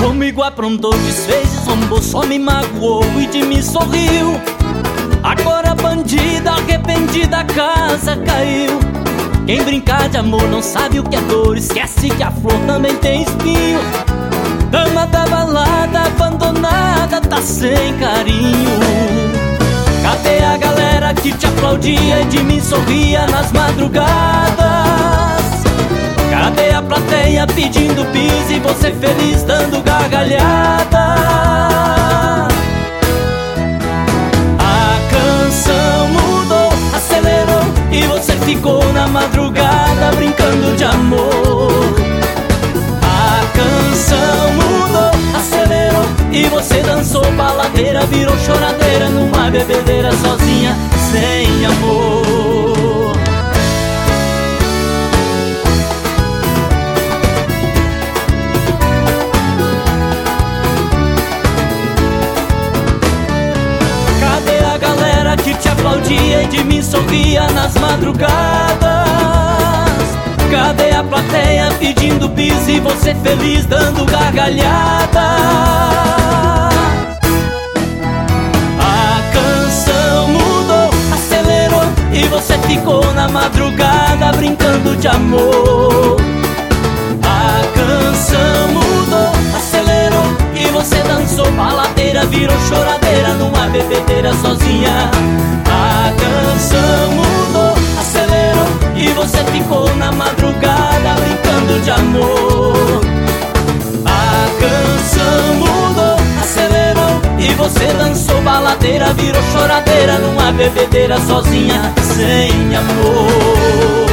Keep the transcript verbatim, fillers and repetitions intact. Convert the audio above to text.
Comigo aprontou, desfez, zombou, só me magoou e de mim sorriu. Agora bandida, arrependida, a casa caiu. Quem brincar de amor não sabe o que é dor, esquece que a flor também tem espinho. Dama da balada, abandonada, tá sem carinho. Cadê a galera que te aplaudia e de mim sorria nas madrugadas? Cadê a plateia pedindo bis e você feliz dando gargalhada? A canção mudou, acelerou e você ficou na madrugada brincando de amor. A canção mudou, acelerou e você dançou baladeira, virou choradeira numa bebedeira sozinha, sem amor. Cadê a galera que te aplaudia e de mim sorria nas madrugadas? Cadê a plateia pedindo bis e você feliz dando gargalhada? A canção mudou, acelerou e você ficou na madrugada brincando de amor. A canção mudou, acelerou e você dançou baladeira, virou choradeira numa bebedeira sozinha. A canção mudou, acelerou e você ficou na madrugada brincando de amor. A canção mudou, acelerou e você dançou baladeira, virou choradeira numa bebedeira sozinha, sem amor.